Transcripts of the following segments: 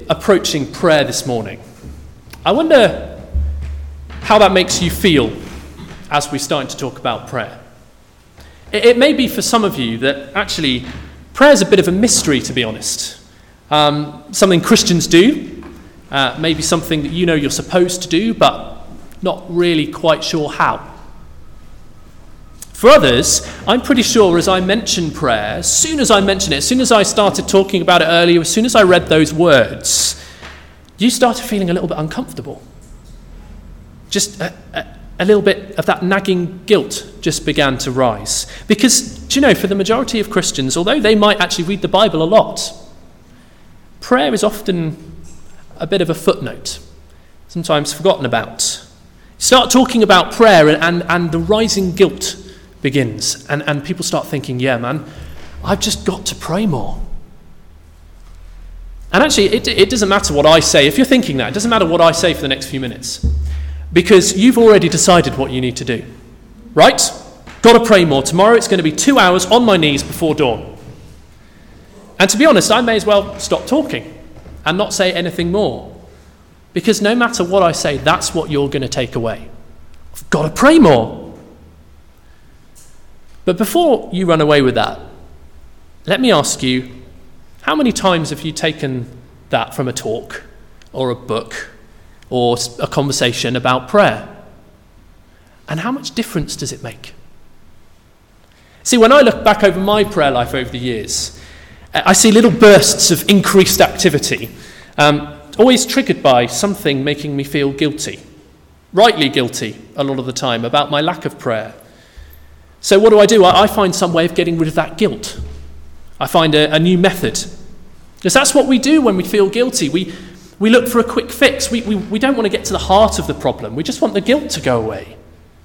approaching prayer this morning, I wonder how that makes you feel as we start to talk about prayer. It may be for some of you that actually prayer is a bit of a mystery, to be honest. Something Christians do, maybe something that you know you're supposed to do, but not really quite sure how. For others, I'm pretty sure as I mention prayer, as soon as I mention it, as soon as I started talking about it earlier, as soon as I read those words, you started feeling a little bit uncomfortable. Just a little bit of that nagging guilt just began to rise. Because, do you know, for the majority of Christians, although they might actually read the Bible a lot, prayer is often a bit of a footnote, sometimes forgotten about. Start talking about prayer and the rising guilt begins, and people start thinking, yeah, man, I've just got to pray more. And actually, it doesn't matter what I say. If you're thinking that, it doesn't matter what I say for the next few minutes, because you've already decided what you need to do, right? Got to pray more. Tomorrow it's going to be 2 hours on my knees before dawn. And to be honest, I may as well stop talking and not say anything more, because no matter what I say, that's what you're going to take away. I've got to pray more. But before you run away with that, let me ask you, how many times have you taken that from a talk or a book or a conversation about prayer? And how much difference does it make? See, when I look back over my prayer life over the years, I see little bursts of increased activity, always triggered by something making me feel guilty, rightly guilty a lot of the time, about my lack of prayer. So what do? I find some way of getting rid of that guilt. I find a new method. Because that's what we do when we feel guilty. We look for a quick fix. We don't want to get to the heart of the problem. We just want the guilt to go away.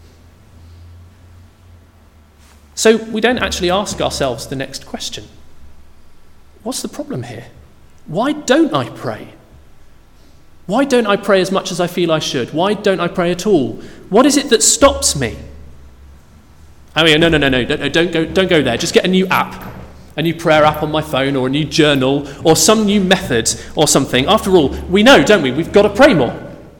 So we don't actually ask ourselves the next question. What's the problem here? Why don't I pray? Why don't I pray as much as I feel I should? Why don't I pray at all? What is it that stops me? I mean, no, don't go there. Just get a new app, a new prayer app on my phone, or a new journal, or some new method or something. After all, we know, don't we? We've got to pray more.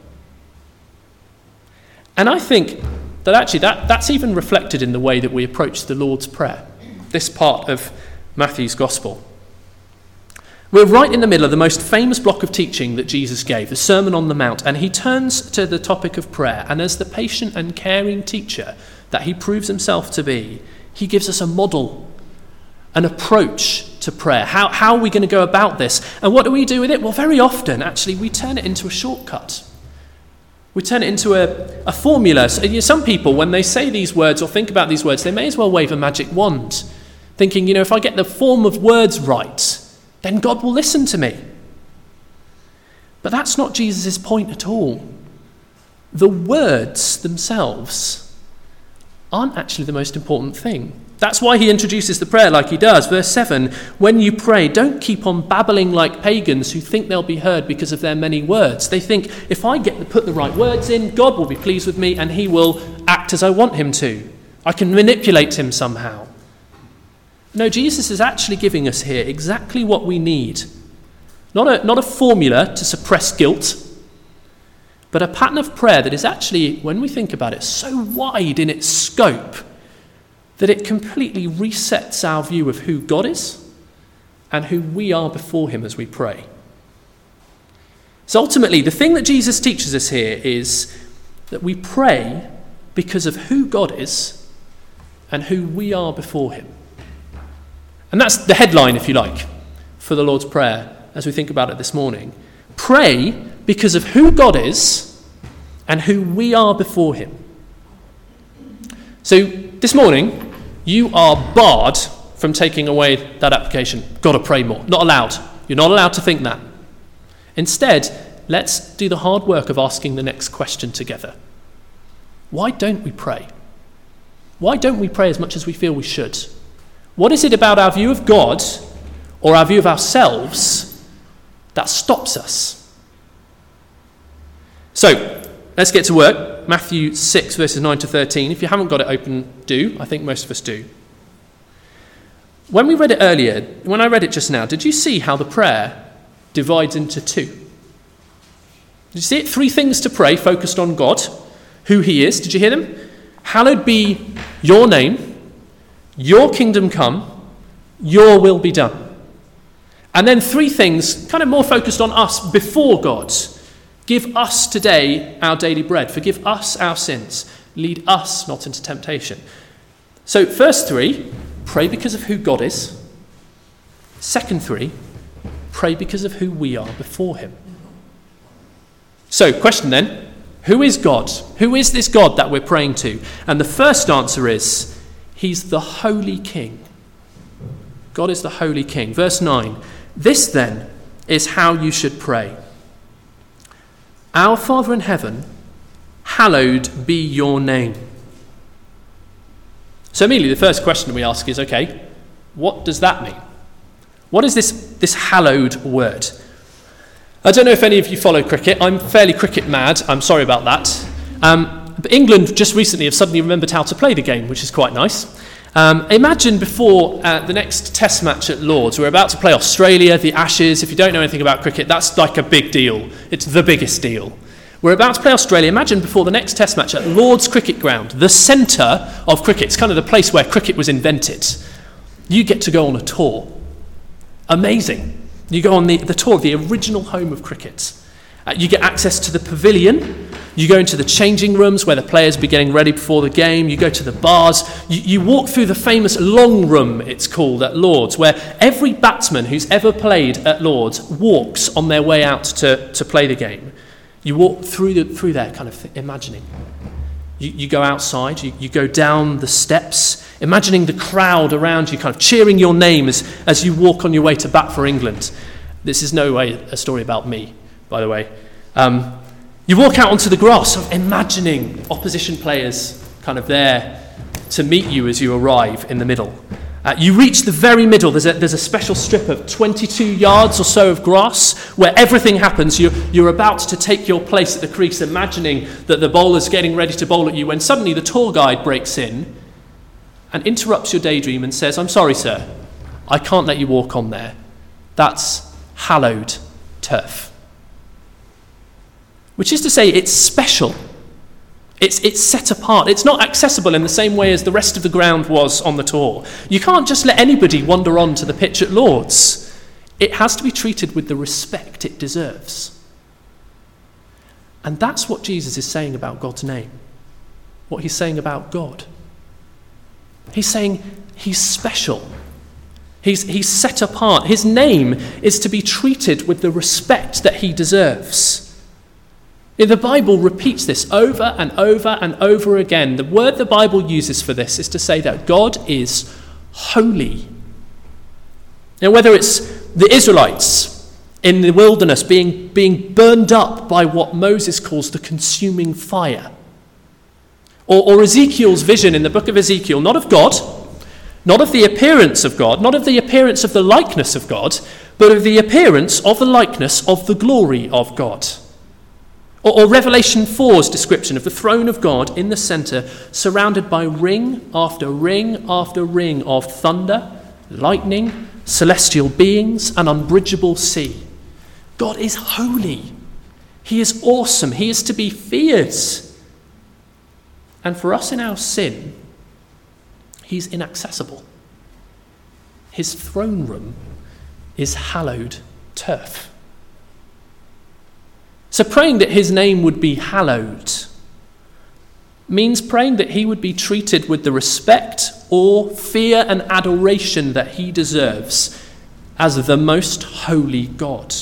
And I think that actually that's even reflected in the way that we approach the Lord's Prayer, this part of Matthew's Gospel. We're right in the middle of the most famous block of teaching that Jesus gave, the Sermon on the Mount, and he turns to the topic of prayer, and as the patient and caring teacher that he proves himself to be, he gives us a model, an approach to prayer. How are we going to go about this? And what do we do with it? Well, very often, actually, we turn it into a shortcut. We turn it into a formula. So, some people, when they say these words or think about these words, they may as well wave a magic wand, thinking, if I get the form of words right, then God will listen to me. But that's not Jesus' point at all. The words themselves aren't actually the most important thing. That's why he introduces the prayer like he does. Verse 7, when you pray, don't keep on babbling like pagans who think they'll be heard because of their many words. They think, if I put the right words in, God will be pleased with me and he will act as I want him to. I can manipulate him somehow. No, Jesus is actually giving us here exactly what we need. Not a formula to suppress guilt, but a pattern of prayer that is actually, when we think about it, so wide in its scope that it completely resets our view of who God is and who we are before him as we pray. So ultimately, the thing that Jesus teaches us here is that we pray because of who God is and who we are before him. And that's the headline, if you like, for the Lord's Prayer as we think about it this morning. Pray because of who God is and who we are before him. So this morning, you are barred from taking away that application. Got to pray more. Not allowed. You're not allowed to think that. Instead, let's do the hard work of asking the next question together. Why don't we pray? Why don't we pray as much as we feel we should? What is it about our view of God or our view of ourselves that stops us? So, let's get to work. Matthew 6, verses 9 to 13. If you haven't got it open, do. I think most of us do. When we read it earlier, when I read it just now, did you see how the prayer divides into two. Did you see it? 3 things to pray focused on God, who he is. Did you hear them? Hallowed be your name, your kingdom come, your will be done. And then 3 things kind of more focused on us before God. Give us today our daily bread. Forgive us our sins. Lead us not into temptation. So first 3, pray because of who God is. Second 3, pray because of who we are before him. So, question then, who is God? Who is this God that we're praying to? And the first answer is, he's the Holy King. God is the Holy King. Verse 9, this then is how you should pray. Our Father in heaven, hallowed be your name. So immediately the first question we ask is, okay, what does that mean? What is this hallowed word? I don't know if any of you follow cricket. I'm fairly cricket mad. I'm sorry about that. But England just recently have suddenly remembered how to play the game, which is quite nice. Imagine before the next test match at Lord's, we're about to play Australia, the Ashes. If you don't know anything about cricket, that's like a big deal. It's the biggest deal. We're about to play Australia. Imagine before the next test match at Lord's Cricket Ground, the centre of cricket. It's kind of the place where cricket was invented. You get to go on a tour. Amazing. You go on the tour of the original home of cricket. You get access to the pavilion. You go into the changing rooms where the players will be getting ready before the game. You go to the bars. You walk through the famous long room, it's called, at Lord's, where every batsman who's ever played at Lord's walks on their way out to play the game. You walk through there, kind of imagining. You go outside. You go down the steps, imagining the crowd around you, kind of cheering your name as you walk on your way to bat for England. This is no way a story about me, by the way. You walk out onto the grass, sort of imagining opposition players kind of there to meet you as you arrive in the middle. You reach the very middle. There's a special strip of 22 yards or so of grass where everything happens. You're about to take your place at the crease, imagining that the bowler's getting ready to bowl at you, when suddenly the tour guide breaks in and interrupts your daydream and says, "I'm sorry, sir, I can't let you walk on there. That's hallowed turf." Which is to say, it's special. It's set apart. It's not accessible in the same way as the rest of the ground was on the tour. You can't just let anybody wander onto the pitch at Lord's. It has to be treated with the respect it deserves. And that's what Jesus is saying about God's name. What he's saying about God. He's saying he's special. He's set apart. His name is to be treated with the respect that he deserves. The Bible repeats this over and over and over again. The word the Bible uses for this is to say that God is holy. Now, whether it's the Israelites in the wilderness being burned up by what Moses calls the consuming fire, or Ezekiel's vision in the book of Ezekiel, not of God, not of the appearance of God, not of the appearance of the likeness of God, but of the appearance of the likeness of the glory of God. Or Revelation 4's description of the throne of God in the centre, surrounded by ring after ring after ring of thunder, lightning, celestial beings, and unbridgeable sea. God is holy. He is awesome. He is to be feared. And for us in our sin, he's inaccessible. His throne room is hallowed turf. So praying that his name would be hallowed means praying that he would be treated with the respect, awe, fear, and adoration that he deserves as the most holy God.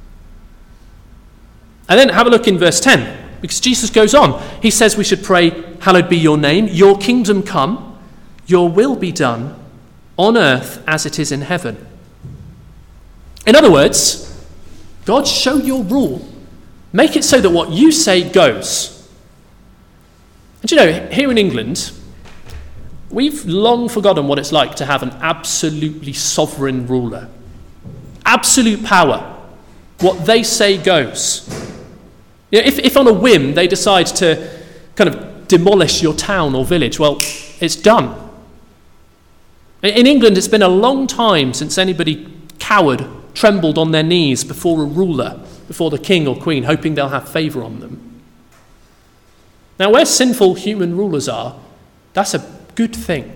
And then have a look in verse 10, because Jesus goes on. He says we should pray, hallowed be your name, your kingdom come, your will be done on earth as it is in heaven. In other words, God, show your rule. Make it so that what you say goes. And you know, here in England, we've long forgotten what it's like to have an absolutely sovereign ruler. Absolute power. What they say goes. You know, if on a whim they decide to kind of demolish your town or village, well, it's done. In England, it's been a long time since anybody cowered trembled on their knees before a ruler, before the king or queen, hoping they'll have favour on them. Now, where sinful human rulers are, that's a good thing.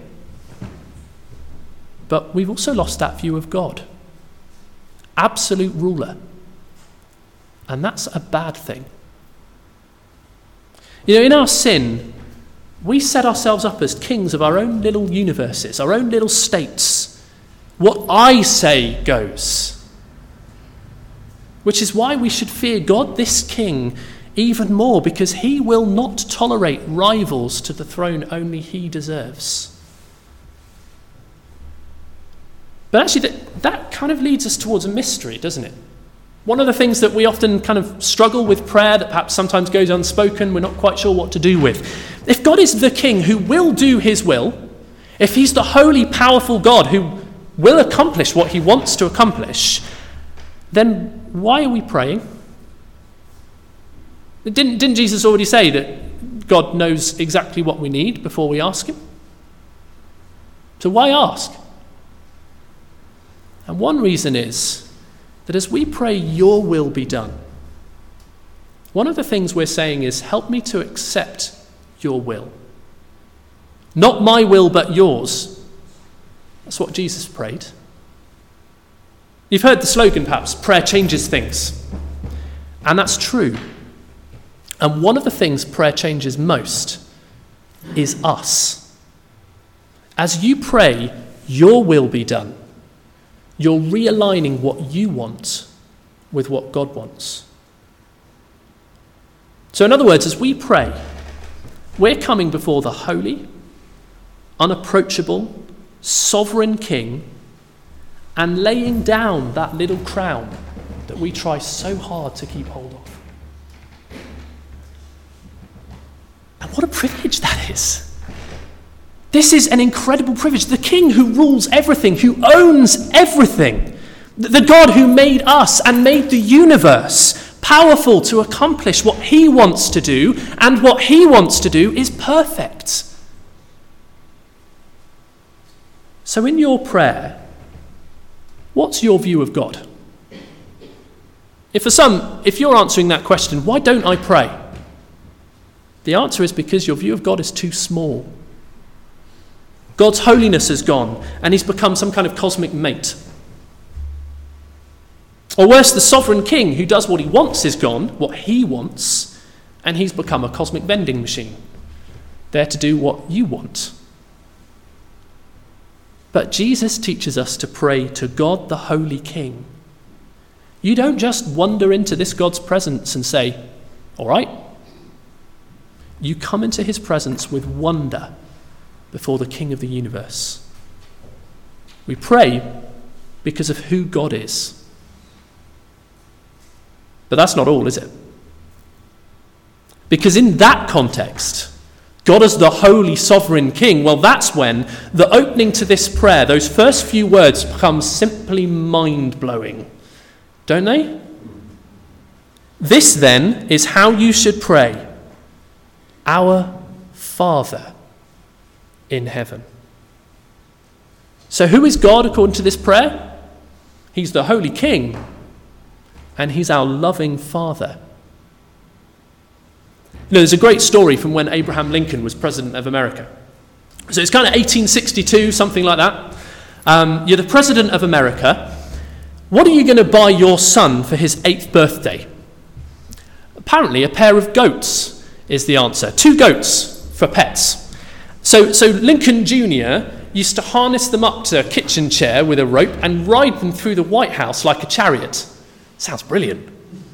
But we've also lost that view of God. Absolute ruler. And that's a bad thing. You know, in our sin, we set ourselves up as kings of our own little universes, our own little states. What I say goes. Which is why we should fear God, this king, even more, because he will not tolerate rivals to the throne only he deserves. But actually, that kind of leads us towards a mystery, doesn't it? One of the things that we often kind of struggle with prayer, that perhaps sometimes goes unspoken, we're not quite sure what to do with. If God is the king who will do his will, if he's the holy, powerful God who will accomplish what he wants to accomplish, then why are we praying? Didn't Jesus already say that God knows exactly what we need before we ask him? So why ask? And one reason is that as we pray, your will be done, one of the things we're saying is, help me to accept your will. Not my will, but yours. That's what Jesus prayed. You've heard the slogan, perhaps, prayer changes things. And that's true. And one of the things prayer changes most is us. As you pray, your will be done. You're realigning what you want with what God wants. So in other words, as we pray, we're coming before the holy, unapproachable, sovereign King and laying down that little crown that we try so hard to keep hold of. And what a privilege that is. This is an incredible privilege. The King who rules everything, who owns everything, the God who made us and made the universe powerful to accomplish what he wants to do, and what he wants to do is perfect. So in your prayer, what's your view of God? If you're answering that question, why don't I pray? The answer is because your view of God is too small. God's holiness has gone, and he's become some kind of cosmic mate. Or worse, the sovereign king who does what he wants is gone, what he wants, and he's become a cosmic vending machine, there to do what you want. But Jesus teaches us to pray to God, the Holy King. You don't just wander into this God's presence and say, all right. You come into his presence with wonder before the King of the universe. We pray because of who God is. But that's not all, is it? Because in that context, God as the holy sovereign king, well, that's when the opening to this prayer, those first few words, become simply mind-blowing, don't they? This, then, is how you should pray. Our Father in heaven. So who is God according to this prayer? He's the Holy King, and he's our loving Father. You know, there's a great story from when Abraham Lincoln was president of America. So it's kind of 1862, something like that. You're the president of America. What are you going to buy your son for his 8th birthday? Apparently, a pair of goats is the answer. 2 goats for pets. So Lincoln Jr. used to harness them up to a kitchen chair with a rope and ride them through the White House like a chariot. Sounds brilliant.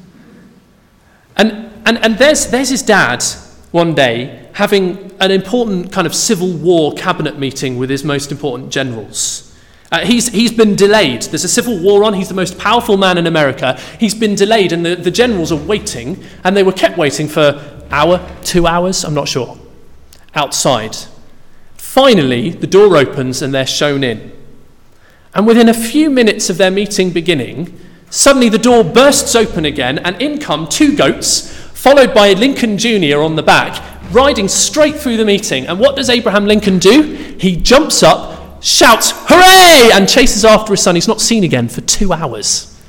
And there's his dad one day having an important kind of Civil War cabinet meeting with his most important generals. He's been delayed. There's a civil war on. He's the most powerful man in America. He's been delayed, and the generals are waiting, and they were kept waiting for an hour, 2 hours, I'm not sure, outside. Finally, the door opens and they're shown in. And within a few minutes of their meeting beginning, suddenly the door bursts open again, and in come 2 goats, followed by Lincoln Jr. on the back, riding straight through the meeting. And what does Abraham Lincoln do? He jumps up, shouts, "Hooray!" and chases after his son. He's not seen again for 2 hours.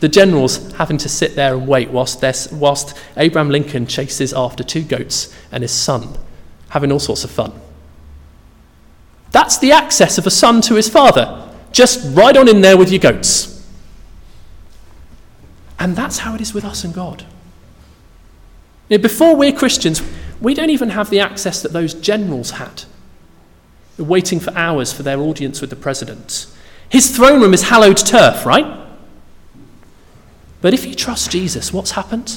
The generals having to sit there and wait whilst Abraham Lincoln chases after 2 goats and his son, having all sorts of fun. That's the access of a son to his father. Just ride on in there with your goats. And that's how it is with us and God. Before we're Christians, we don't even have the access that those generals had. They're waiting for hours for their audience with the president. His throne room is hallowed turf, right? But if you trust Jesus, what's happened?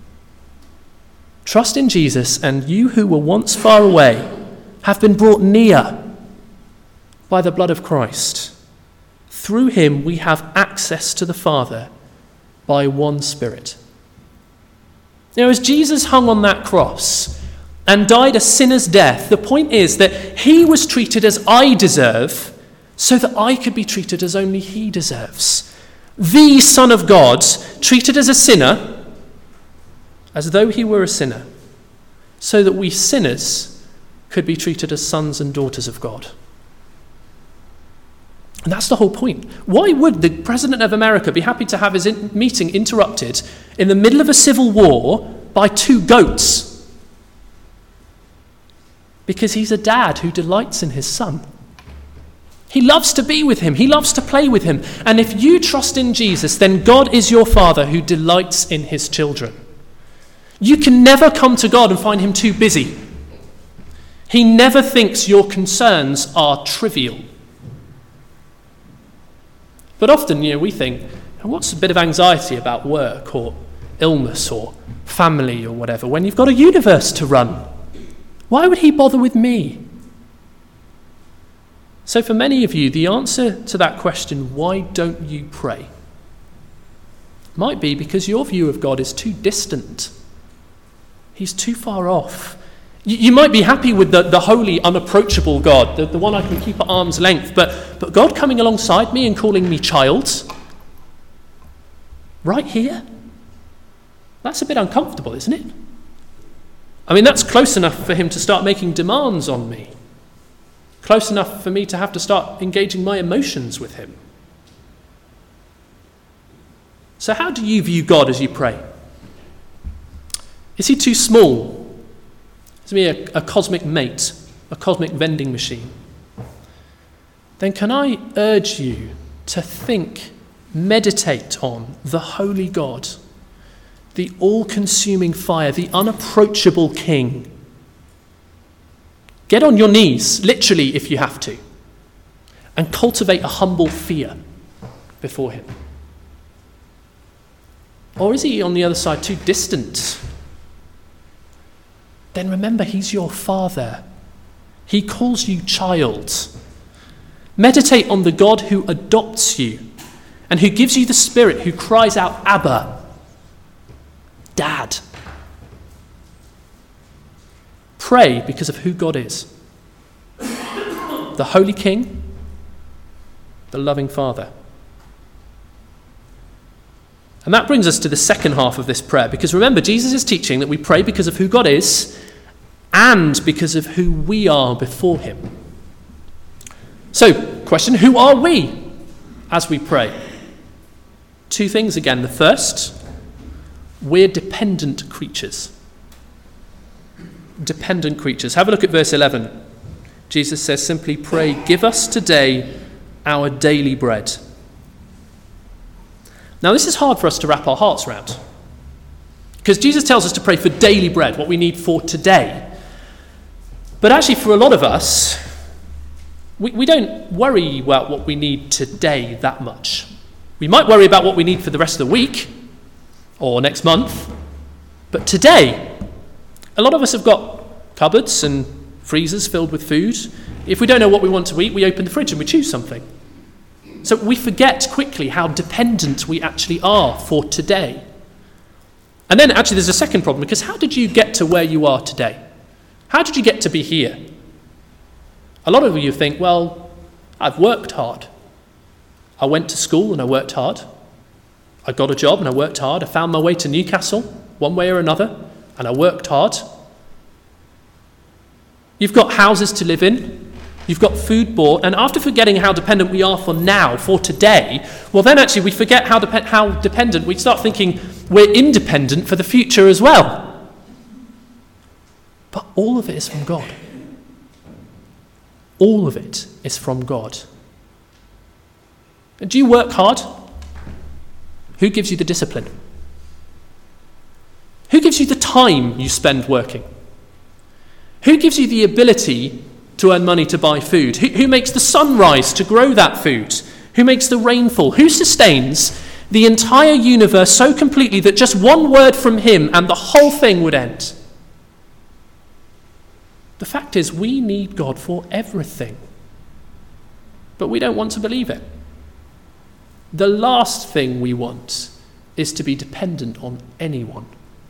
Trust in Jesus, and you who were once far away have been brought near by the blood of Christ. Through him we have access to the Father by one Spirit. As Jesus hung on that cross and died a sinner's death, the point is that he was treated as I deserve so that I could be treated as only he deserves. The Son of God, treated as a sinner, as though he were a sinner, so that we sinners could be treated as sons and daughters of God. And that's the whole point. Why would the President of America be happy to have his meeting interrupted in the middle of a civil war by 2 goats? Because he's a dad who delights in his son. He loves to be with him. He loves to play with him. And if you trust in Jesus, then God is your Father who delights in his children. You can never come to God and find him too busy. He never thinks your concerns are trivial. But often, we think, what's a bit of anxiety about work or illness or family or whatever when you've got a universe to run? Why would he bother with me? So for many of you, the answer to that question, why don't you pray, might be because your view of God is too distant. He's too far off. You might be happy with the holy, unapproachable God, the one I can keep at arm's length, but God coming alongside me and calling me child, right here, that's a bit uncomfortable, isn't it? That's close enough for him to start making demands on me. Close enough for me to have to start engaging my emotions with him. So how do you view God as you pray? Is he too small? Is he a cosmic mate, a cosmic vending machine? Then can I urge you to think, meditate on the holy God, the all-consuming fire, the unapproachable King. Get on your knees, literally if you have to, and cultivate a humble fear before him. Or is he on the other side too distant? Then remember, he's your Father. He calls you child. Meditate on the God who adopts you and who gives you the Spirit, who cries out, Abba, Dad. Pray because of who God is. The Holy King, the loving Father. And that brings us to the second half of this prayer, because remember, Jesus is teaching that we pray because of who God is and because of who we are before him. So, question, who are we as we pray? 2 things again. The first, we're dependent creatures. Dependent creatures. Have a look at verse 11. Jesus says simply, pray, give us today our daily bread. Now, this is hard for us to wrap our hearts around, because Jesus tells us to pray for daily bread, what we need for today. But actually, for a lot of us, we don't worry about what we need today that much. We might worry about what we need for the rest of the week or next month, but today, a lot of us have got cupboards and freezers filled with food. If we don't know what we want to eat, we open the fridge and we choose something. So we forget quickly how dependent we actually are for today. And then actually there's a second problem, because how did you get to where you are today? How did you get to be here? A lot of you think, well, I've worked hard. I went to school and I worked hard. I got a job and I worked hard. I found my way to Newcastle one way or another, and I worked hard. You've got houses to live in. You've got food bought, and after forgetting how dependent we are for now, for today, well then actually we forget how dependent, we start thinking we're independent for the future as well. But all of it is from God. All of it is from God. And do you work hard? Who gives you the discipline? Who gives you the time you spend working? Who gives you the ability to earn money to buy food? Who makes the sun rise to grow that food? Who makes the rain fall? Who sustains the entire universe so completely that just one word from him and the whole thing would end? The fact is, we need God for everything. But we don't want to believe it. The last thing we want is to be dependent on anyone.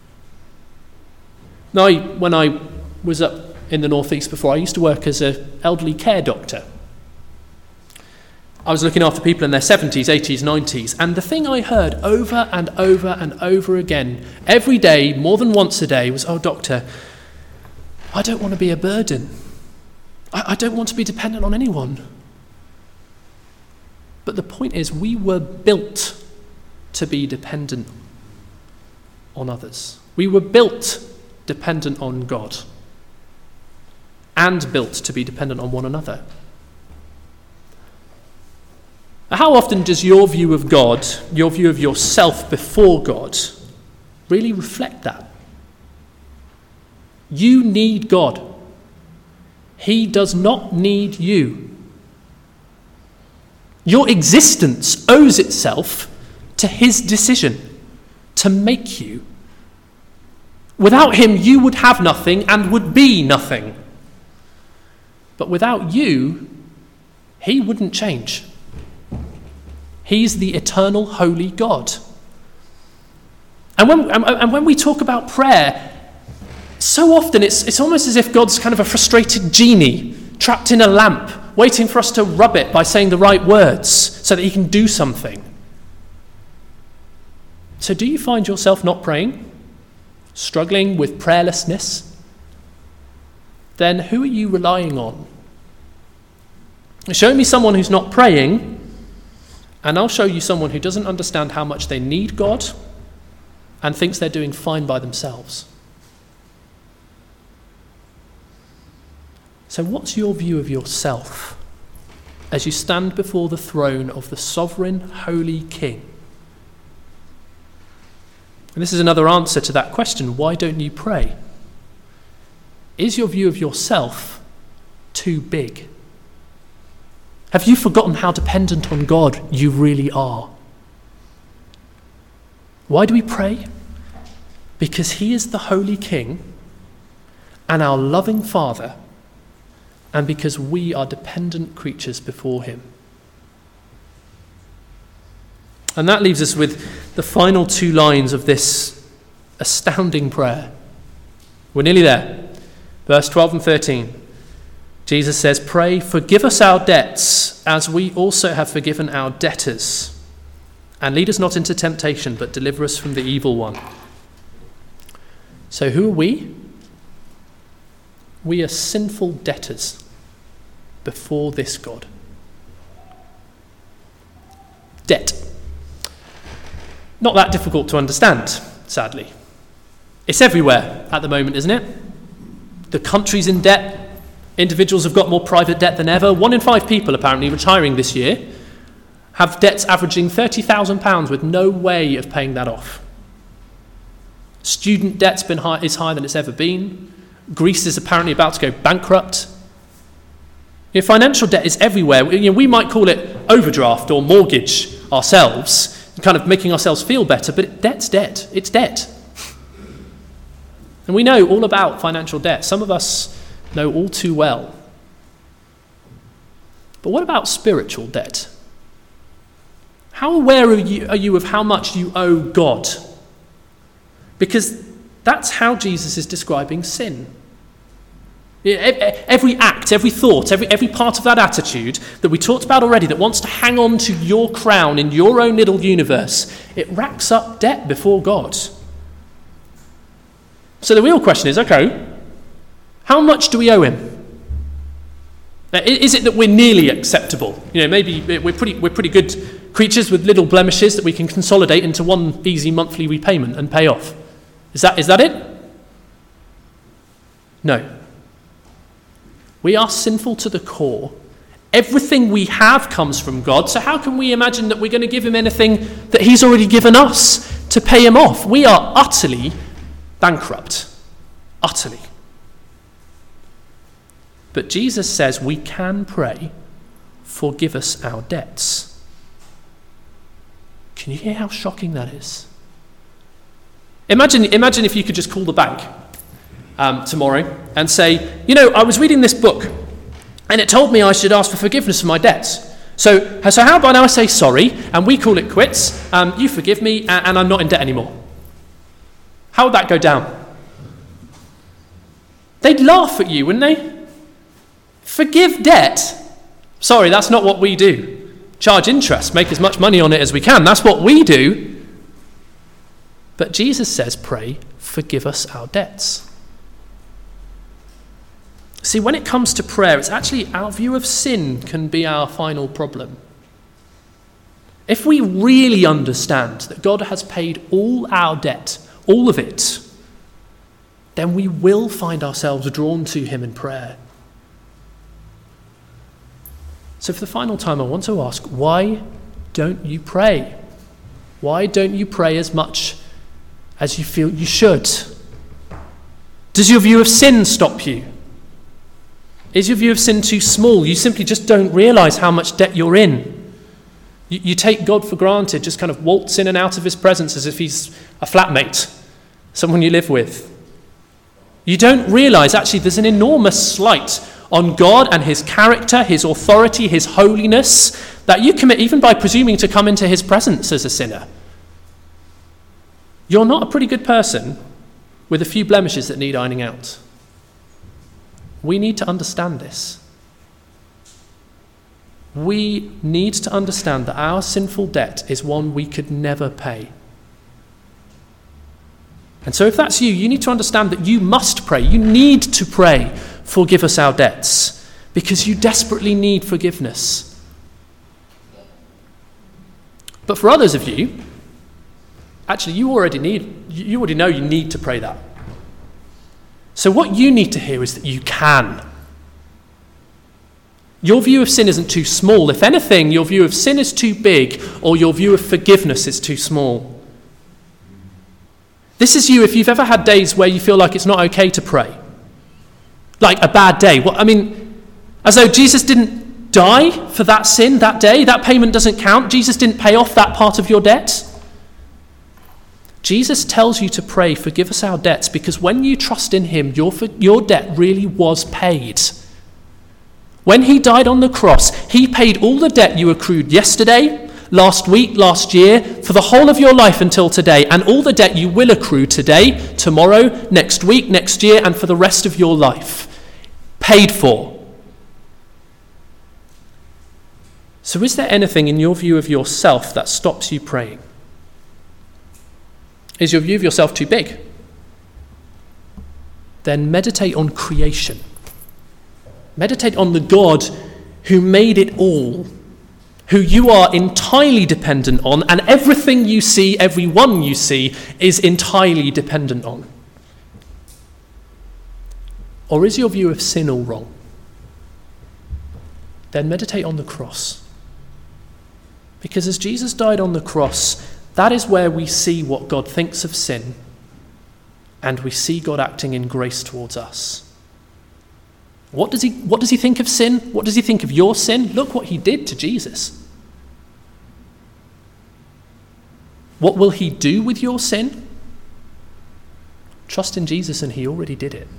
Now, when I was up in the northeast before, I used to work as an elderly care doctor. I was looking after people in their 70s, 80s, 90s, and the thing I heard over and over and over again, every day, more than once a day, was, "Oh, doctor, I don't want to be a burden. I don't want to be dependent on anyone." But the point is, we were built to be dependent on others. We were built dependent on God and built to be dependent on one another. How often does your view of God, your view of yourself before God, really reflect that? You need God. He does not need you. Your existence owes itself to his decision to make you. Without him, you would have nothing and would be nothing. But without you, he wouldn't change. He's the eternal, holy God. And when we talk about prayer, so often it's almost as if God's kind of a frustrated genie trapped in a lamp, waiting for us to rub it by saying the right words so that he can do something. So do you find yourself not praying? Struggling with prayerlessness? Then who are you relying on? Show me someone who's not praying, and I'll show you someone who doesn't understand how much they need God and thinks they're doing fine by themselves. So what's your view of yourself as you stand before the throne of the sovereign, holy King? And this is another answer to that question, why don't you pray? Is your view of yourself too big? Have you forgotten how dependent on God you really are? Why do we pray? Because he is the holy King and our loving Father, and because we are dependent creatures before him. And that leaves us with the final two lines of this astounding prayer. We're nearly there. Verse 12 and 13. Jesus says, "Pray, forgive us our debts, as we also have forgiven our debtors. And lead us not into temptation, but deliver us from the evil one." So who are we? We are sinful debtors before this God. Debt. Not that difficult to understand, sadly. It's everywhere at the moment, isn't it? The country's in debt. Individuals have got more private debt than ever. 1 in 5 people apparently retiring this year have debts averaging £30,000 with no way of paying that off. Student debt's is higher than it's ever been. Greece is apparently about to go bankrupt. Financial debt is everywhere. We might call it overdraft or mortgage ourselves, kind of making ourselves feel better, but debt's debt. It's debt. And we know all about financial debt. Some of us know all too well. But what about spiritual debt? How aware are you of how much you owe God? Because that's how Jesus is describing sin. Every act, every thought, every part of that attitude that we talked about already that wants to hang on to your crown in your own little universe, it racks up debt before God. So the real question is, okay, how much do we owe him? Is it that we're nearly acceptable? Maybe we're pretty good creatures with little blemishes that we can consolidate into one easy monthly repayment and pay off. Is that it? No. We are sinful to the core. Everything we have comes from God, so how can we imagine that we're going to give him anything that he's already given us to pay him off? We are utterly bankrupt. Utterly. But Jesus says we can pray, forgive us our debts. Can you hear how shocking that is? Imagine if you could just call the bank tomorrow and say, I was reading this book and it told me I should ask for forgiveness for my debts. So how about now I say sorry and we call it quits, you forgive me and I'm not in debt anymore. How would that go down? They'd laugh at you, wouldn't they? Forgive debt? Sorry, that's not what we do. Charge interest, make as much money on it as we can. That's what we do. But Jesus says, pray, forgive us our debts. See, when it comes to prayer, it's actually our view of sin can be our final problem. If we really understand that God has paid all our debt, all of it, then we will find ourselves drawn to him in prayer. So for the final time, I want to ask, why don't you pray? Why don't you pray as much as you feel you should? Does your view of sin stop you? Is your view of sin too small? You simply just don't realize how much debt you're in. You take God for granted, just kind of waltz in and out of his presence as if he's a flatmate, someone you live with. You don't realize actually there's an enormous slight on God and his character, his authority, his holiness, that you commit even by presuming to come into his presence as a sinner. You're not a pretty good person with a few blemishes that need ironing out. We need to understand this. We need to understand that our sinful debt is one we could never pay. And so if that's you, you need to understand that you must pray. You need to pray, forgive us our debts, because you desperately need forgiveness. But for others of you, actually you already know you need to pray that. So what you need to hear is that you can. Your view of sin isn't too small. If anything, your view of sin is too big, or your view of forgiveness is too small. This is you if you've ever had days where you feel like it's not okay to pray. Like a bad day. As though Jesus didn't die for that sin that day. That payment doesn't count. Jesus didn't pay off that part of your debt. Jesus tells you to pray, forgive us our debts, because when you trust in him, your debt really was paid. When he died on the cross, he paid all the debt you accrued yesterday, last week, last year, for the whole of your life until today, and all the debt you will accrue today, tomorrow, next week, next year, and for the rest of your life. Paid for. So is there anything in your view of yourself that stops you praying? Is your view of yourself too big? Then meditate on creation. Meditate on the God who made it all, who you are entirely dependent on, and everything you see, everyone you see, is entirely dependent on. Or is your view of sin all wrong? Then meditate on the cross. Because as Jesus died on the cross, that is where we see what God thinks of sin, and we see God acting in grace towards us. What does he think of sin? What does he think of your sin? Look what he did to Jesus. What will he do with your sin? Trust in Jesus, and he already did it.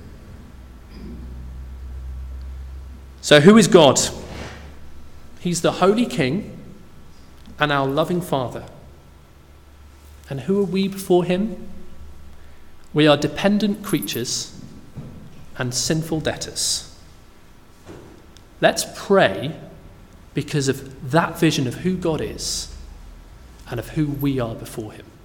So who is God? He's the Holy King and our loving Father. And who are we before him? We are dependent creatures and sinful debtors. Let's pray because of that vision of who God is and of who we are before him.